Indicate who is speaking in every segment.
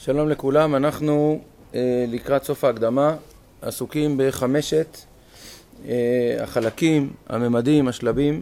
Speaker 1: שלום לכולם, אנחנו לקראת סוף ההקדמה עסוקים בחמשת החלקים, הממדים, השלבים,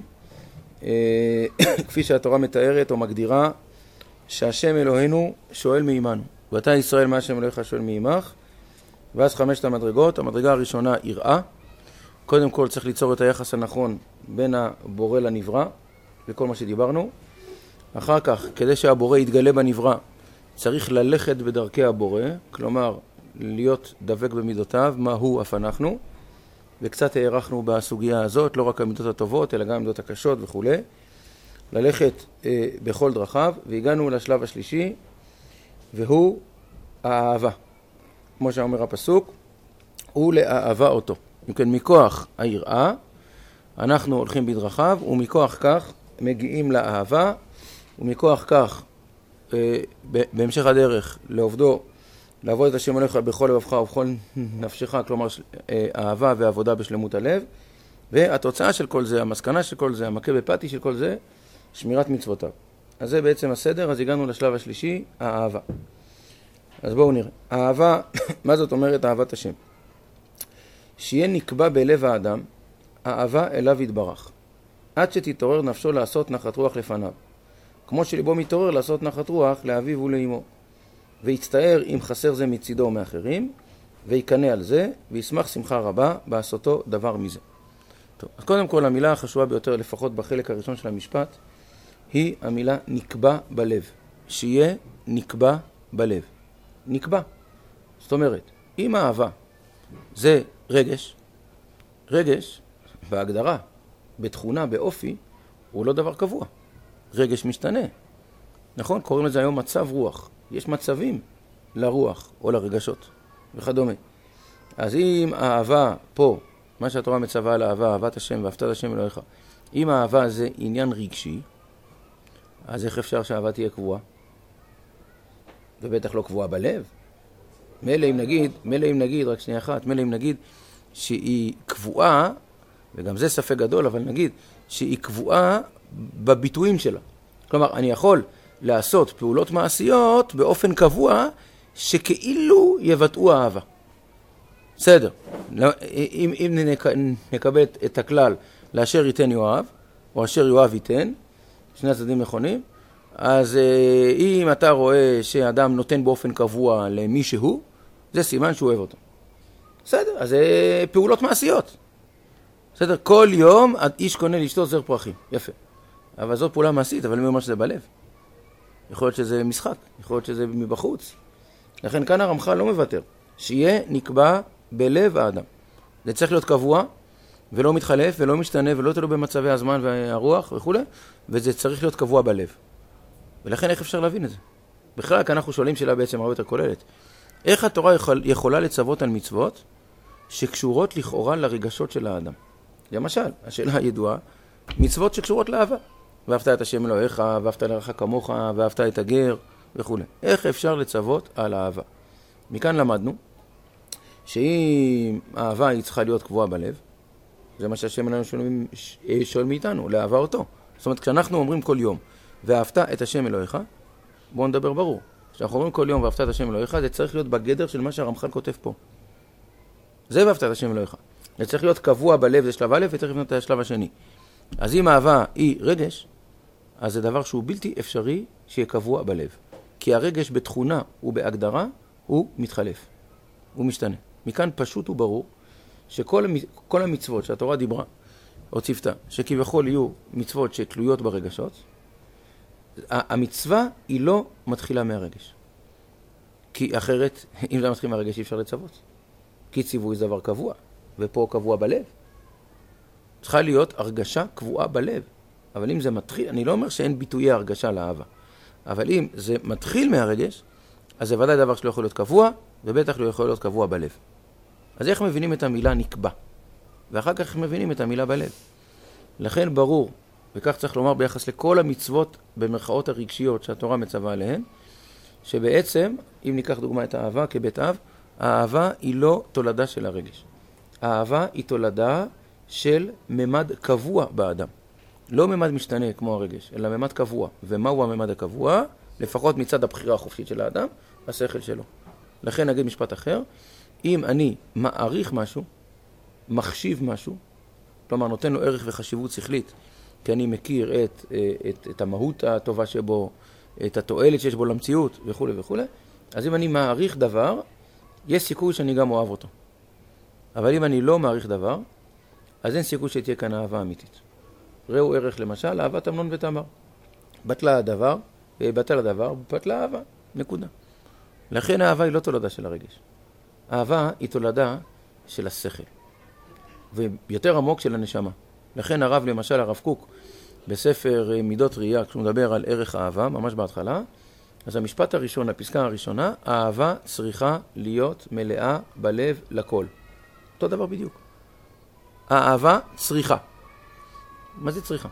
Speaker 1: כפי שהתורה מתארת או מגדירה, שהשם אלוהינו שואל מעמנו. ואתה ישראל מה השם אלוהיך שואל מעמך. ואז חמשת המדרגות. המדרגה הראשונה יראה. קודם כל צריך ליצור את היחס הנכון בין הבורא לנברא, וכל מה שדיברנו. אחר כך, כדי שהבורא יתגלה בנברא, צריך ללכת בדרכי הבורא, כלומר להיות דבק במידותיו, מה הוא אף אנחנו, וקצת הערכנו בסוגיה הזאת, לא רק המידות הטובות, אלא גם המידות הקשות וכו'. ללכת בכל דרכיו, והגענו לשלב השלישי, והוא האהבה. כמו שאומר הפסוק, הוא לאהבה אותו. אם כן, מכוח היראה, אנחנו הולכים בדרכיו, ומכוח כך מגיעים לאהבה, ומכוח כך בהמשך הדרך לעובדו, לעבוד את השם אלוהיך בכל לבבך ובכל נפשך, כלומר אהבה ועבודה בשלמות הלב, והתוצאה של כל זה, המסקנה של כל זה, המכה בפתי של כל זה, שמירת מצוותיו. אז זה בעצם הסדר. אז הגענו לשלב השלישי, האהבה. אז בואו נראה. האהבה, מה זאת אומרת אהבת השם? שיהיה נקבע בלב האדם, האהבה אליו יתברך, עד שתתעורר נפשו לעשות נחת רוח לפניו. כמו שליבו מתעורר לעשות נחת רוח לאביו ולאמו. ויצטער אם חסר זה מצידו ומאחרים, ויקנה על זה, וישמח שמחה רבה בעשותו דבר מזה. טוב, אז קודם כל המילה החשובה ביותר, לפחות בחלק הראשון של המשפט, היא המילה נקבע בלב. שיהיה נקבע בלב. נקבע. זאת אומרת, אם האהבה זה רגש, רגש בהגדרה, בתכונה, באופי, הוא לא דבר קבוע. רגש משתנה. נכון? קוראים לזה היום מצב רוח. יש מצבים לרוח או לרגשות וכדומה. אז אם האהבה פה, מה שהתורה מצווה על האהבה, אהבת השם ואהבת השם אלוהיך, אם האהבה זה עניין רגשי, אז איך אפשר שהאהבה תהיה קבועה? ובטח לא קבועה בלב. מילא אם נגיד, רק שנייה אחת, מילא אם נגיד שהיא קבועה, וגם זה ספק גדול, אבל נגיד שהיא קבועה בביטויים שלה. כלומר, אני יכול לעשות פעולות מעשיות באופן קבוע שכאילו יבטאו אהבה. בסדר. אם נקבל את הכלל לאשר ייתן יואב, או אשר יואב ייתן, שני הצדדים נכונים, אז אם אתה רואה שאדם נותן באופן קבוע למישהו, זה סימן שהוא אוהב אותו. בסדר, אז זה פעולות מעשיות. בסדר, כל יום איש קונה לאשתו זר פרחים. יפה. אבל זאת פעולה מעשית, אבל מי אומר שזה בלב? יכול להיות שזה משחק, יכול להיות שזה מבחוץ. לכן כאן הרמח"ל לא מוותר. שיהיה נקבע בלב האדם. זה צריך להיות קבוע, ולא מתחלף, ולא משתנה, ולא תלוי במצבי הזמן והרוח וכו'. וזה צריך להיות קבוע בלב. ולכן איך אפשר להבין את זה? בכלל, כאן אנחנו שואלים שאלה בעצם הרבה יותר כוללת. איך התורה יכולה לצוות על מצוות שקשורות לכאורה לרגשות של האדם? למשל, השאלה הידועה, מצוות שקשורות לאהבה. ואהבת את השם אלוהיך, ואהבת לרעך כמוך, ואהבת את הגר וכו'. איך אפשר לצוות על האהבה? מכאן למדנו שאם האהבה היא צריכה להיות קבועה בלב, זה מה שהשם אלוהינו שואל מאיתנו, לאהבה אותו. זאת אומרת, כשאנחנו אומרים כל יום, ואהבת את השם אלוהיך, בואו נדבר ברור. כשאנחנו אומרים כל יום ואהבת את השם אלוהיך, זה צריך להיות בגדר של מה שהרמח"ל כותב פה. זה ואהבת את השם אלוהיך. זה צריך להיות קבוע בלב, זה שלב א', וצריך לבנות את השלב השני. אז אם האהבה היא רגש, אז זה דבר שהוא בלתי אפשרי שיהיה קבוע בלב. כי הרגש בתכונה ובהגדרה הוא מתחלף. הוא משתנה. מכאן פשוט וברור שכל המצוות שהתורה דיברה, או צפתה, שכביכול יהיו מצוות שתלויות ברגשות, המצווה היא לא מתחילה מהרגש. כי אחרת, אם זה מתחיל מהרגש, אי אפשר לצוות. כי ציווי זה דבר קבוע, ופה קבוע בלב. צריכה להיות הרגשה קבועה בלב. אבל אם זה מתחיל, אני לא אומר שאין ביטויי הרגשה לאהבה. אבל אם זה מתחיל מהרגש, אז זה ודאי דבר שלא יכול להיות קבוע, ובטח לא יכול להיות קבוע בלב. אז איך מבינים את המילה נקבע? ואחר כך מבינים את המילה בלב. לכן ברור, וכך צריך לומר ביחס לכל המצוות במרכאות הרגשיות שהתורה מצווה עליהן, שבעצם, אם ניקח דוגמה את האהבה כבית אב, האהבה היא לא תולדה של הרגש. האהבה היא תולדה של ממד קבוע באדם. לא ממד משתנה כמו הרגש, אלא ממד קבוע. ומהו הממד הקבוע? לפחות מצד הבחירה החופשית של האדם, השכל שלו. לכן נגיד משפט אחר, אם אני מעריך משהו, מחשיב משהו, כלומר נותן לו ערך וחשיבות שכלית, כי אני מכיר את המהות הטובה שבו, את התועלת שיש בו למציאות וכו' וכו', אז אם אני מעריך דבר, יש סיכוי שאני גם אוהב אותו. אבל אם אני לא מעריך דבר, אז אין סיכוי שתהיה כאן אהבה אמיתית. ראו ערך למשל, אהבת אמנון ותמר. בטל הדבר, בטלה אהבה, נקודה. לכן האהבה היא לא תולדה של הרגש. האהבה היא תולדה של השכל. ויותר עמוק של הנשמה. לכן הרב, למשל הרב קוק, בספר מידות ראייה, כשהוא מדבר על ערך האהבה, ממש בהתחלה, אז המשפט הראשון, הפסקה הראשונה, האהבה צריכה להיות מלאה בלב לכל. אותו דבר בדיוק. האהבה צריכה. מה זה צריכה?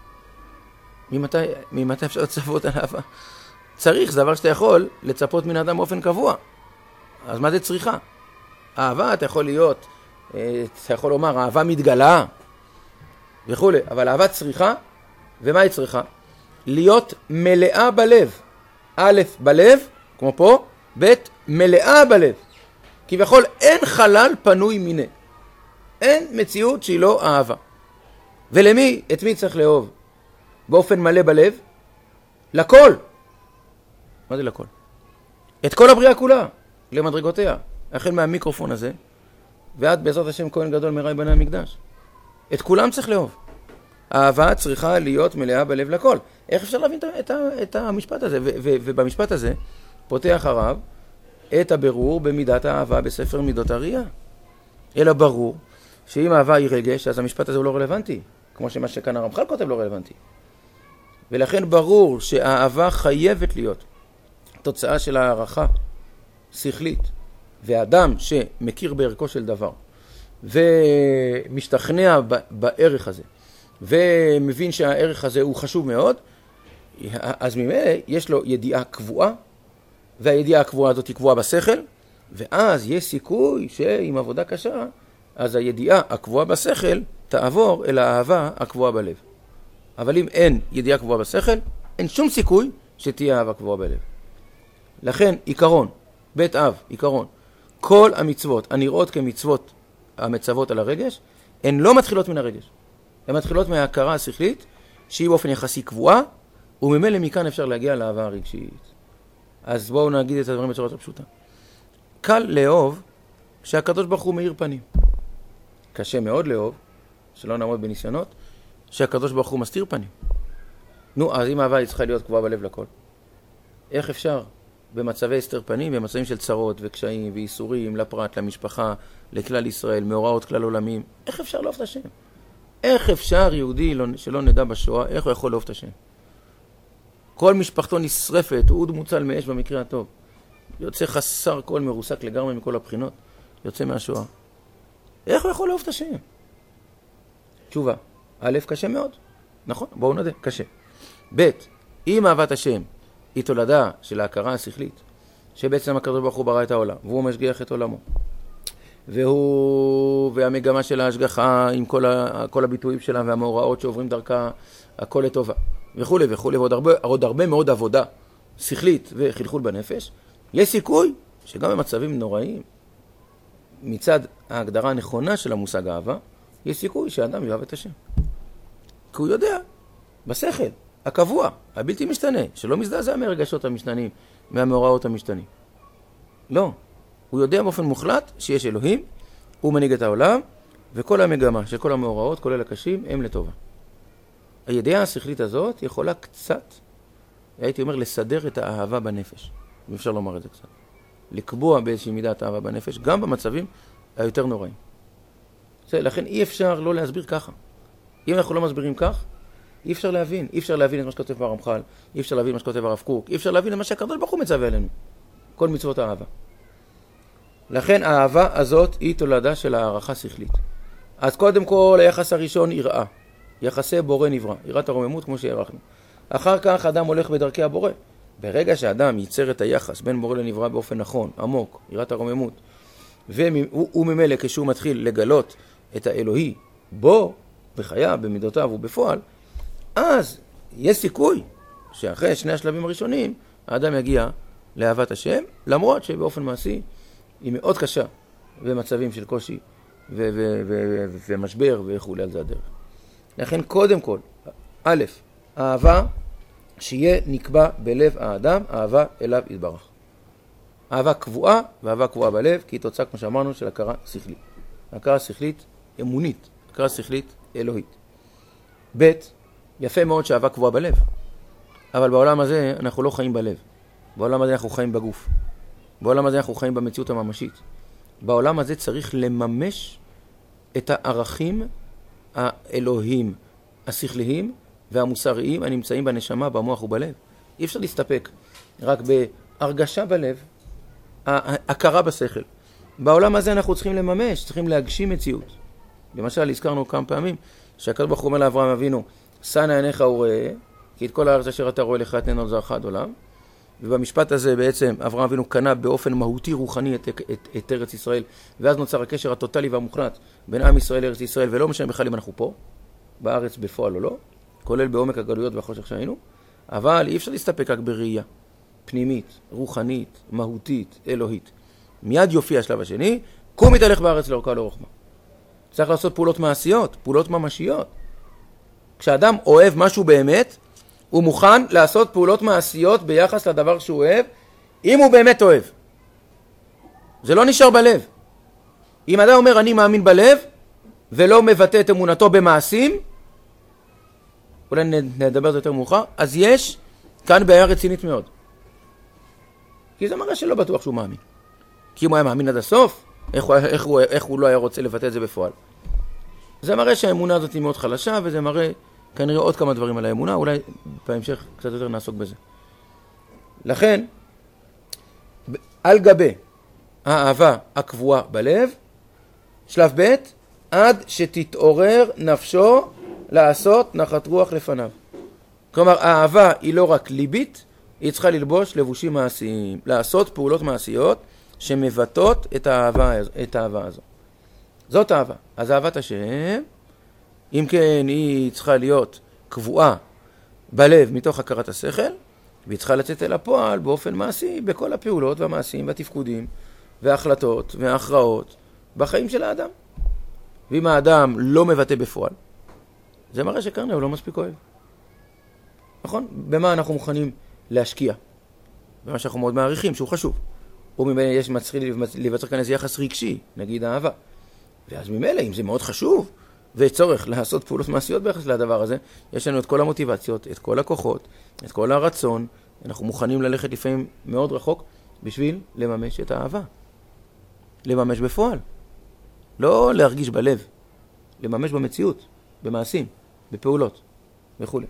Speaker 1: ממתי אפשר לצפות על אהבה? צריך, זה דבר שאתה יכול לצפות מן האדם באופן קבוע. אז מה זה צריכה? אהבה, אתה יכול לומר, אהבה מתגלה וכו', אבל אהבה צריכה, ומה היא צריכה? להיות מלאה בלב. א', בלב, כמו פה, ב', מלאה בלב. כביכול אין חלל פנוי מיני. אין מציאות שהיא לא אהבה. ולמי? את מי צריך לאהוב? באופן מלא בלב? לכל. מה זה לכל? את כל הבריאה כולה, למדרגותיה. החל מהמיקרופון הזה, ועד בעזרת השם כהן גדול מראי בני המקדש. את כולם צריך לאהוב. האהבה צריכה להיות מלאה בלב לכל. איך אפשר להבין את המשפט הזה? ובמשפט הזה פותח הרב את הבירור במידת האהבה בספר מידות הראייה. אלא ברור שאם האהבה היא רגש, אז המשפט הזה הוא לא רלוונטי. כמו שמה שכאן הרמח"ל כותב לא רלוונטי. ולכן ברור שהאהבה חייבת להיות תוצאה של הערכה שכלית. ואדם שמכיר בערכו של דבר ומשתכנע בערך הזה ומבין שהערך הזה הוא חשוב מאוד, אז ממילא יש לו ידיעה קבועה, והידיעה הקבועה הזאת היא קבועה בשכל, ואז יש סיכוי שעם עבודה קשה, אז הידיעה הקבועה בשכל תעבור אל האהבה הקבועה בלב. אבל אם אין ידיעה קבועה בשכל, אין שום סיכוי שתהיה אהבה קבועה בלב. לכן עיקרון, בית אב, עיקרון, כל המצוות הנראות כמצוות המצוות על הרגש, הן לא מתחילות מן הרגש. הן מתחילות מההכרה השכלית, שהיא באופן יחסי קבועה, וממילא מכאן אפשר להגיע לאהבה הרגשית. אז בואו נגיד את הדברים בצורה פשוטה. קל לאהוב שהקדוש ברוך הוא מאיר פנים. קשה מאוד לאהוב, שלא נעמוד בניסיונות, שהקדוש ברוך הוא מסתיר פנים. נו, אז אם האהבה היא צריכה להיות קבועה בלב לכל, איך אפשר במצבי הסתר פנים, במצבים של צרות וקשיים ואיסורים לפרט, למשפחה, לכלל ישראל, מאורעות כלל עולמים, איך אפשר לאהוב את השם? איך אפשר יהודי שלא נדע בשואה, איך הוא יכול לאהוב את השם? כל משפחתו נשרפת, הוא מוצל מאש במקרה הטוב. יוצא חסר כל, מרוסק לגמרי מכל הבחינות, יוצא מהשואה. איך הוא יכול לאהוב את השם? תשובה, א', קשה מאוד. נכון, בואו נדע, קשה. ב', אם אהבת השם היא תולדה של ההכרה השכלית, שבעצם הקדוש ברוך הוא ברא את העולם, והוא משגיח את עולמו. והמגמה של ההשגחה עם כל הביטויים שלה והמאורעות שעוברים דרכה, הכל לטובה. וכו' וכו', ועוד הרבה מאוד עבודה שכלית וחלחול בנפש, יש סיכוי שגם במצבים נוראים, מצד ההגדרה הנכונה של המושג אהבה, יש סיכוי שהאדם יאהב את השם. כי הוא יודע, בשכל, הקבוע, הבלתי משתנה, שלא מזדעזע מהרגשות המשתנים, מהמאורעות המשתנים. לא. הוא יודע באופן מוחלט שיש אלוהים, הוא מנהיג את העולם, וכל המגמה של כל המאורעות, כולל הקשים, הם לטובה. הידיעה השכלית הזאת יכולה קצת, הייתי אומר, לסדר את האהבה בנפש. אם אפשר לומר את זה קצת. לקבוע באיזושהי מידת האהבה בנפש, גם במצבים היותר נוראים. לכן אי אפשר לא להסביר ככה. אם אנחנו לא מסבירים כך, אי אפשר להבין. אי אפשר להבין את מה שכותב הרמח"ל, אי אפשר להבין מה שכותב הרב קוק, אי אפשר להבין את מה שהקדוש ברוך הוא מצווה עלינו. כל מצוות האהבה. לכן האהבה הזאת היא תולדה של הערכה שכלית. אז קודם כל היחס הראשון יראה. יחסי בורא נברא. יראת הרוממות כמו שהערכנו. אחר כך אדם הולך בדרכי הבורא. ברגע שאדם ייצר את היחס בין בורא לנברא באופן נכון, עמוק, יראת הרוממות, והוא ממילא כשהוא מתחיל לגלות את האלוהי בו, בחייו, במידותיו ובפועל, אז יש סיכוי שאחרי שני השלבים הראשונים, האדם יגיע לאהבת השם, למרות שבאופן מעשי היא מאוד קשה במצבים של קושי ומשבר וכו' על זה הדרך. לכן קודם כל, א', אהבה שיהיה נקבע בלב האדם, אהבה אליו יתברך. אהבה קבועה, ואהבה קבועה בלב, כי היא תוצאה, כמו שאמרנו, של הכרה שכלית. הכרה שכלית אמונית, הכרה שכלית אלוהית. ב', יפה מאוד שאהבה קבועה בלב, אבל בעולם הזה אנחנו לא חיים בלב. בעולם הזה אנחנו חיים בגוף. בעולם הזה אנחנו חיים במציאות הממשית. בעולם הזה צריך לממש את הערכים האלוהים, השכליים והמוסריים הנמצאים בנשמה, במוח ובלב. אי אפשר להסתפק רק בהרגשה בלב, הכרה בשכל. בעולם הזה אנחנו צריכים לממש, צריכים להגשים מציאות. למשל, הזכרנו כמה פעמים שהקדוש ברוך הוא אומר לאברהם אבינו, שא עיניך וראה, כי את כל הארץ אשר אתה רואה לך אתננה זרעך עד עולם. ובמשפט הזה בעצם אברהם אבינו קנה באופן מהותי רוחני את ארץ ישראל, ואז נוצר הקשר הטוטלי והמוחלט בין עם ישראל לארץ ישראל, ולא משנה בכלל אם אנחנו פה, בארץ בפועל או לא, כולל בעומק הגלויות והחושך שהיינו, אבל אי אפשר להסתפק רק בראייה פנימית, רוחנית, מהותית, אלוהית. מיד יופיע השלב השני, קום מתהלך בארץ לאורכה ולרוחבה. צריך לעשות פעולות מעשיות, פעולות ממשיות. כשאדם אוהב משהו באמת, הוא מוכן לעשות פעולות מעשיות ביחס לדבר שהוא אוהב, אם הוא באמת אוהב. זה לא נשאר בלב. אם אדם אומר אני מאמין בלב, ולא מבטא את אמונתו במעשים, אולי נדבר על זה יותר מאוחר, אז יש כאן בעיה רצינית מאוד. כי זה מראה שלא בטוח שהוא מאמין. כי אם הוא היה מאמין עד הסוף, איך הוא לא היה רוצה לבטא את זה בפועל. זה מראה שהאמונה הזאת היא מאוד חלשה, וזה מראה כנראה עוד כמה דברים על האמונה, אולי בהמשך קצת יותר נעסוק בזה. לכן, על גבי האהבה הקבועה בלב, שלב ב', עד שתתעורר נפשו לעשות נחת רוח לפניו. כלומר, האהבה היא לא רק ליבית, היא צריכה ללבוש לבושים מעשיים, לעשות פעולות מעשיות שמבטאות את האהבה הזו. זאת אהבה. אז אהבת השם, אם כן, היא צריכה להיות קבועה בלב מתוך הכרת השכל, והיא צריכה לצאת אל הפועל באופן מעשי בכל הפעולות והמעשים והתפקודים וההחלטות וההכרעות בחיים של האדם. ואם האדם לא מבטא בפועל, זה מראה שכנראה הוא לא מספיק אוהב. נכון? במה אנחנו מוכנים להשקיע? במה שאנחנו מאוד מעריכים, שהוא חשוב. וממילא יש מצריך לבצר כאן איזה יחס רגשי, נגיד אהבה. ואז ממילא, אם זה מאוד חשוב, וצורך לעשות פעולות מעשיות ביחס לדבר הזה, יש לנו את כל המוטיבציות, את כל הכוחות, את כל הרצון, אנחנו מוכנים ללכת לפעמים מאוד רחוק, בשביל לממש את האהבה. לממש בפועל. לא להרגיש בלב, לממש במציאות, במעשים, בפעולות, וכו'.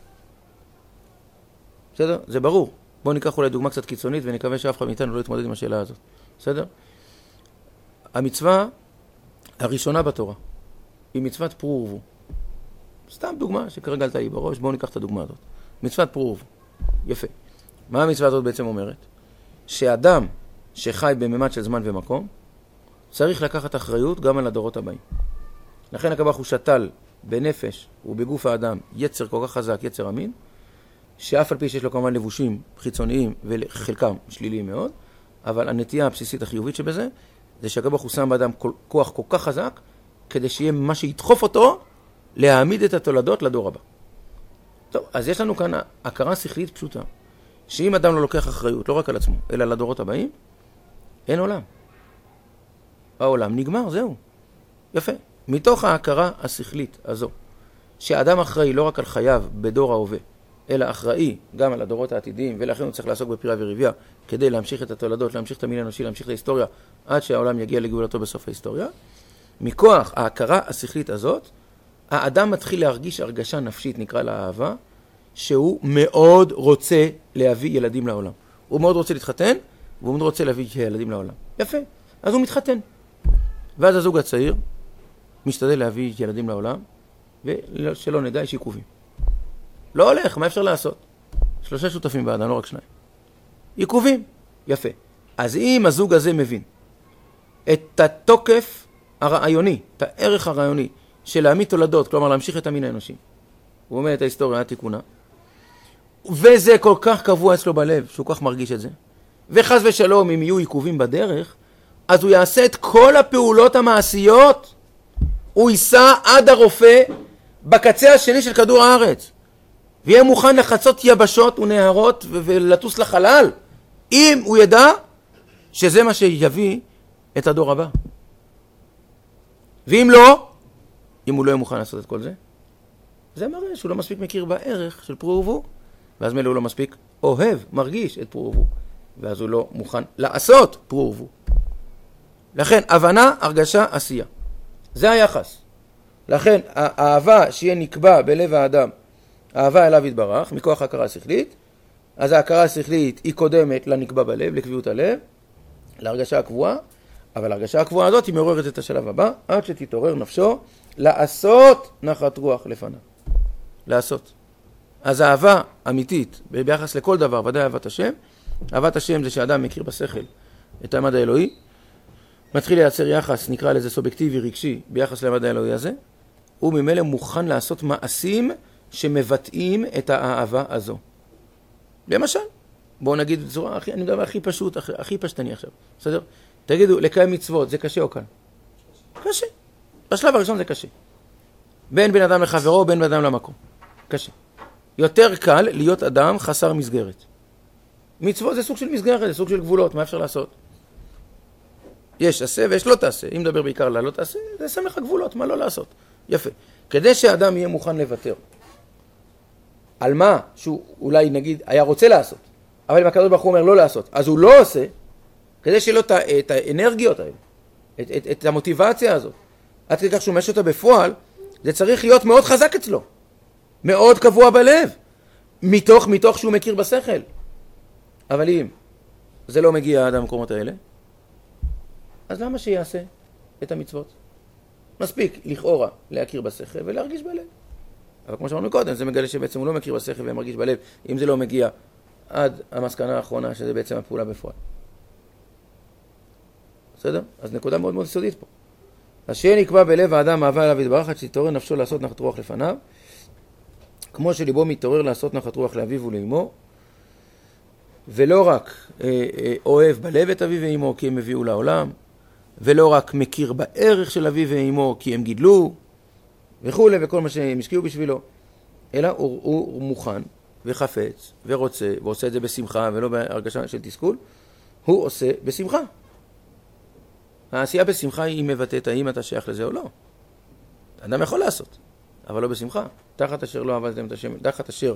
Speaker 1: בסדר? זה ברור. בואו ניקח אולי דוגמה קצת קיצונית, ונקווה שאף אחד מאיתנו לא יתמודד עם השאלה הזאת. בסדר? המצווה הראשונה בתורה היא מצוות פרו ורבו. סתם דוגמה שכרגע עלתה לי בראש, בואו ניקח את הדוגמה הזאת. מצוות פרו ורבו. יפה. מה המצווה הזאת בעצם אומרת? שאדם שחי בממד של זמן ומקום, צריך לקחת אחריות גם על הדורות הבאים. לכן הקב"ה הוא שתל בנפש ובגוף האדם יצר כל כך חזק, יצר אמין, שאף על פי שיש לו כמובן לבושים חיצוניים וחלקם שליליים מאוד, אבל הנטייה הבסיסית החיובית שבזה, זה שהקב"ה הוא שם באדם כוח כל כך חזק, כדי שיהיה מה שידחוף אותו להעמיד את התולדות לדור הבא. טוב, אז יש לנו כאן הכרה שכלית פשוטה, שאם אדם לא לוקח אחריות, לא רק על עצמו, אלא לדורות הבאים, אין עולם. העולם נגמר, זהו. יפה. מתוך ההכרה השכלית הזו, שהאדם אחראי לא רק על חייו בדור ההווה, אלא אחראי גם על הדורות העתידיים, ולכן הוא צריך לעסוק בפירה ורבייה, כדי להמשיך את התולדות, להמשיך את המין האנושי, להמשיך את ההיסטוריה, עד שהעולם יגיע לגאולתו בסוף ההיסטוריה. מכוח ההכרה השכלית הזאת, האדם מתחיל להרגיש הרגשה נפשית, נקרא לה אהבה, שהוא מאוד רוצה להביא ילדים לעולם. הוא מאוד רוצה להתחתן, והוא מאוד רוצה להביא ילדים לעולם. יפה. אז הוא מתחתן. ואז הזוג הצעיר משתדל להביא ילדים לעולם, ושלא נדע יש עיכובים. לא הולך, מה אפשר לעשות? 3 שותפים באדם, לא רק 2. עיכובים. יפה. אז אם הזוג הזה מבין את התוקף הרעיוני, את הערך הרעיוני של להעמיד תולדות, כלומר להמשיך את המין האנושי, הוא אומר את ההיסטוריה, התיקונה, וזה כל כך קבוע אצלו בלב, שהוא כל כך מרגיש את זה. וחס ושלום, אם יהיו עיכובים בדרך, אז הוא יעשה את כל הפעולות המעשיות, הוא ייסע עד הרופא בקצה השני של כדור הארץ, ויהיה מוכן לחצות יבשות ונהרות ולטוס לחלל, אם הוא ידע שזה מה שיביא את הדור הבא. ואם לא, אם הוא לא יהיה מוכן לעשות את כל זה, זה מראה שהוא לא מספיק מכיר בערך של פרו ורבו, ואז מילא הוא לא מספיק אוהב, מרגיש את פרו ורבו, ואז הוא לא מוכן לעשות פרו ורבו. לכן, הבנה, הרגשה, עשייה. זה היחס. לכן, האהבה שיהיה נקבע בלב האדם, האהבה אליו יתברך, מכוח ההכרה השכלית, אז ההכרה השכלית היא קודמת לנקבע בלב, לקביעות הלב, להרגשה הקבועה, אבל ההרגשה הקבועה הזאת היא מעוררת את השלב הבא, עד שתתעורר נפשו לעשות נחת רוח לפניו. לעשות. אז האהבה אמיתית, ביחס לכל דבר, ודאי אהבת השם, אהבת השם זה שאדם מכיר בשכל את המד האלוהי, מתחיל לייצר יחס, נקרא לזה סובייקטיבי רגשי, ביחס למד האלוהי הזה, הוא ממילא מוכן לעשות מעשים שמבטאים את האהבה הזו. למשל, בואו נגיד בצורה, אני מדבר הכי פשוט, הכי פשטני עכשיו, בסדר? תגידו, לקיים מצוות, זה קשה או קל? קשה. בשלב הראשון זה קשה. בין בן אדם לחברו, בין בן אדם למקום. קשה. יותר קל להיות אדם חסר מסגרת. מצוות זה סוג של מסגרת, זה סוג של גבולות, מה אפשר לעשות? יש עשה ויש לא תעשה. אם מדבר בעיקר לא תעשה, זה שם לך גבולות, מה לא לעשות. יפה. כדי שאדם יהיה מוכן לוותר על מה שהוא אולי נגיד היה רוצה לעשות, אבל אם הקדוש ברוך הוא אומר לא לעשות, אז הוא לא עושה, כדי שיהיה לו את האנרגיות האלה, את המוטיבציה הזאת, עד כדי כך שהוא משהו אותה בפועל, זה צריך להיות מאוד חזק אצלו, מאוד קבוע בלב, מתוך שהוא מכיר בשכל. אבל אם זה לא מגיע עד המקומות האלה, אז למה שיעשה את המצוות? מספיק לכאורה להכיר בשכל ולהרגיש בלב. אבל כמו שאמרנו קודם, זה מגלה שבעצם הוא לא מכיר בשכל ומרגיש בלב, אם זה לא מגיע עד המסקנה האחרונה, שזה בעצם הפעולה בפועל. בסדר? אז נקודה מאוד מאוד יסודית פה. אז שיהיה נקבע בלב האדם אהבה אליו יתברך, עד שתתעורר נפשו לעשות נחת רוח לפניו, כמו שליבו מתעורר לעשות נחת רוח לאביו ולאמו, ולא רק אוהב בלב את אביו ואמו כי הם הביאו לעולם, ולא רק מכיר בערך של אביו ואמו כי הם גידלו, וכו' וכל מה שהם השקיעו בשבילו, אלא הוא מוכן וחפץ ורוצה, ועושה את זה בשמחה ולא בהרגשה של תסכול, הוא עושה בשמחה. העשייה בשמחה היא מבטאת האם אתה שייך לזה או לא. אדם יכול לעשות, אבל לא בשמחה. תחת אשר לא עבדתם את השם, תחת אשר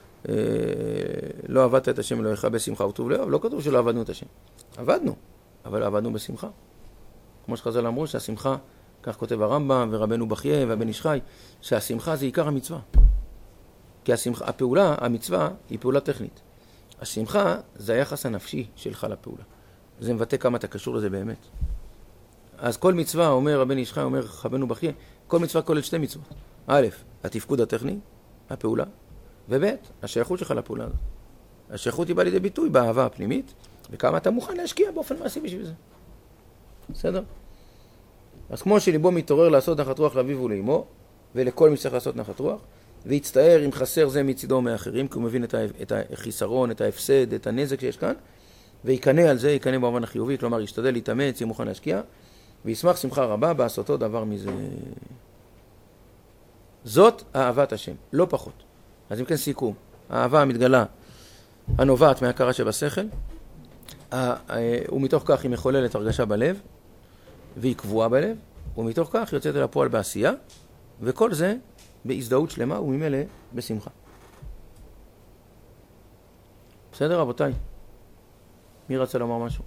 Speaker 1: לא עבדת את השם אלוהיך בשמחה וטוב לב, לא כתוב שלא עבדנו את השם. עבדנו, אבל עבדנו בשמחה. כמו שחז"ל אמרו שהשמחה, כך כותב הרמב"ם ורבנו בחייה והבן איש חי, שהשמחה זה עיקר המצווה. כי הפעולה, המצווה, היא פעולה טכנית. השמחה זה היחס הנפשי שלך לפעולה. זה מבטא כמה אתה קשור לזה באמת. אז כל מצווה, אומר הבן איש חי, אומר רבנו בחייה, כל מצווה כוללת שתי מצוות. א', התפקוד הטכני, הפעולה, וב', השייכות שלך לפעולה הזאת. השייכות היא באה לידי ביטוי באהבה הפנימית, וכמה אתה מוכן להשקיע באופן מעשי בשביל זה. בסדר? אז כמו שליבו מתעורר לעשות נחת רוח לאביו ולאמו, ולכל מי שצריך לעשות נחת רוח, ויצטער אם חסר זה מצידו או מאחרים, כי הוא מבין את החיסרון, את ההפסד, את הנזק שיש כאן, ויקנה על זה, יקנה במובן החיובי, כלומר ישתדל להתאמץ, יהיה מוכן להשקיע, וישמח שמחה רבה בעשותו דבר מזה. זאת אהבת השם, לא פחות. אז אם כן סיכום, האהבה המתגלה, הנובעת מהכרה שבשכל, ומתוך כך היא מחוללת הרגשה בלב, והיא קבועה בלב, ומתוך כך יוצאת אל הפועל בעשייה, וכל זה בהזדהות שלמה וממילא בשמחה. בסדר רבותיי? מי רצה לומר משהו?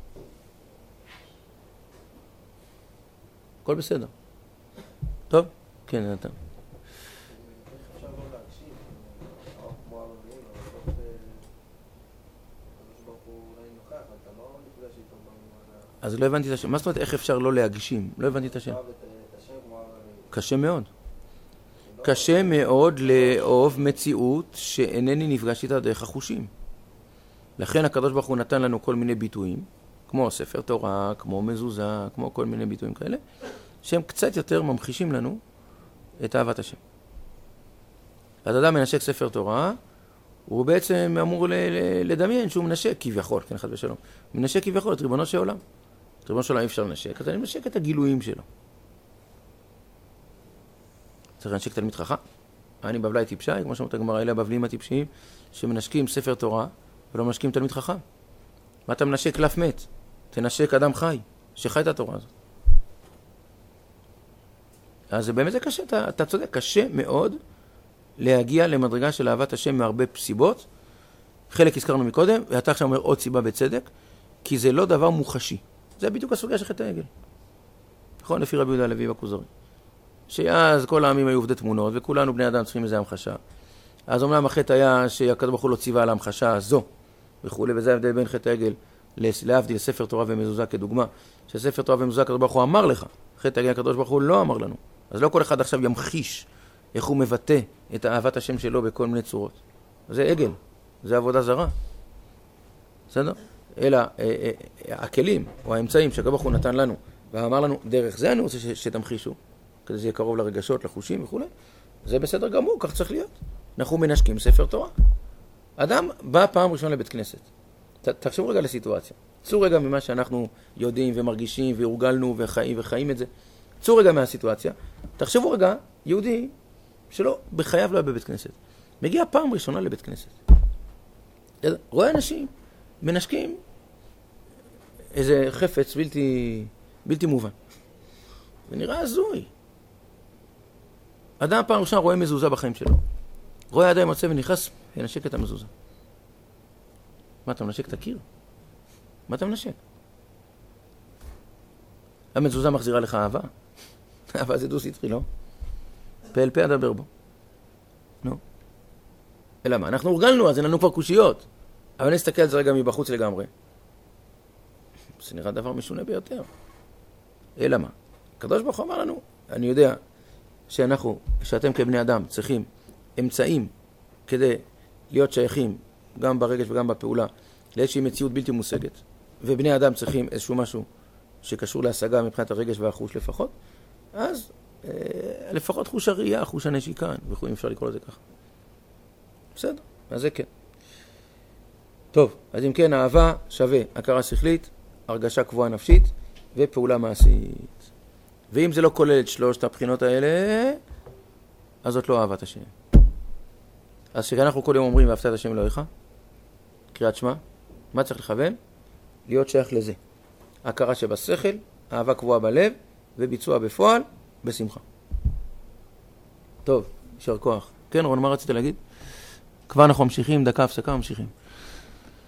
Speaker 1: הכל בסדר. טוב? כן, אתה. אז לא הבנתי את השם. מה זאת אומרת איך אפשר לא להגשים? לא הבנתי את השם. קשה מאוד. קשה מאוד לאהוב מציאות שאינני נפגש איתה דרך החושים. לכן הקדוש ברוך הוא נתן לנו כל מיני ביטויים, כמו ספר תורה, כמו מזוזה, כמו כל מיני ביטויים כאלה, שהם קצת יותר ממחישים לנו את אהבת השם. אז אדם מנשק ספר תורה, הוא בעצם אמור לדמיין שהוא מנשק כביכול, כן, חס ושלום. מנשק כביכול את ריבונו של עולם. את ריבונו של עולם אי אפשר לנשק, אז אני מנשק את הגילויים שלו. צריך לנשק תלמיד חכם. אני בבלי טיפשי, כמו שאומרת הגמרא, אלה הבבלים הטיפשיים, שמנשקים ספר תורה ולא מנשקים תלמיד חכם. מה אתה מנשק קלף מת? תנשק אדם חי, שחי את התורה הזאת. אז באמת זה קשה, אתה צודק, קשה מאוד להגיע למדרגה של אהבת השם מהרבה סיבות. חלק הזכרנו מקודם, ואתה עכשיו אומר עוד סיבה בצדק, כי זה לא דבר מוחשי. זה בדיוק הסוגיה של חטא העגל. נכון, לפי רבי יהודה הלוי בכוזרי. שאז כל העמים היו עובדי תמונות, וכולנו בני אדם צריכים איזה המחשה. אז אומנם החטא היה שהקדוש ברוך הוא לא ציווה על ההמחשה הזו, וכו', וזה ההבדל בין חטא העגל להבדיל ספר תורה ומזוזה כדוגמה, שספר תורה ומזוזה הקדוש ברוך הוא אמר לך, חטא העגל הקדוש ברוך הוא לא אמר לנו. אז לא כל אחד עכשיו ימחיש איך הוא מבטא את אהבת השם שלו בכל מיני צורות. זה עגל, זה עבודה זרה. בסדר? אלא הכלים או האמצעים שהקדוש ברוך הוא נתן לנו, ואמר לנו, דרך זה אני רוצה שתמחישו, כדי זה יהיה קרוב לרגשות, לחושים וכו'. זה בסדר גמור, כך צריך להיות. אנחנו מנשקים ספר תורה. אדם בא פעם ראשונה לבית כנסת. תחשבו רגע לסיטואציה. צאו רגע ממה שאנחנו יודעים ומרגישים והורגלנו וחיים את זה. צאו רגע מהסיטואציה. תחשבו רגע, יהודי שלא, בחייו לא היה בבית כנסת. מגיע פעם ראשונה לבית כנסת. רואה אנשים מנשקים איזה חפץ בלתי מובן. ונראה הזוי. אדם פעם ראשונה רואה מזוזה בחיים שלו. רואה אדם יוצא ונכנס ונשק את המזוזה. מה, אתה מנשק את הקיר? מה אתה מנשק? המזוזה מחזירה לך אהבה. אהבה זה דו-סטרי, לא? פה אל פה אדבר בו. נו. אלא מה? אנחנו הורגלנו, אז אין לנו כבר קושיות. אבל נסתכל על זה רגע מבחוץ לגמרי. זה נראה דבר משונה ביותר. אלא מה? הקדוש ברוך הוא אמר לנו, אני יודע שאתם כבני אדם צריכים אמצעים כדי להיות שייכים גם ברגש וגם בפעולה לאיזושהי מציאות בלתי מושגת. ובני אדם צריכים איזשהו משהו שקשור להשגה מבחינת הרגש והחוש לפחות. אז לפחות חוש הראייה, חוש הנשיקה, וכו', אפשר לקרוא לזה ככה. בסדר, אז זה כן. טוב, אז אם כן, אהבה שווה הכרה שכלית, הרגשה קבועה נפשית ופעולה מעשית. ואם זה לא כולל את שלושת הבחינות האלה, אז זאת לא אהבת השם. אז כשאנחנו כל יום אומרים ואהבת את השם אלוהיך, קריאת שמע, מה צריך לכוון? להיות שייך לזה. הכרה שבשכל, אהבה קבועה בלב וביצוע בפועל בשמחה. טוב, יישר כוח. כן, רון, מה רצית להגיד? כבר אנחנו ממשיכים, דקה הפסקה ממשיכים.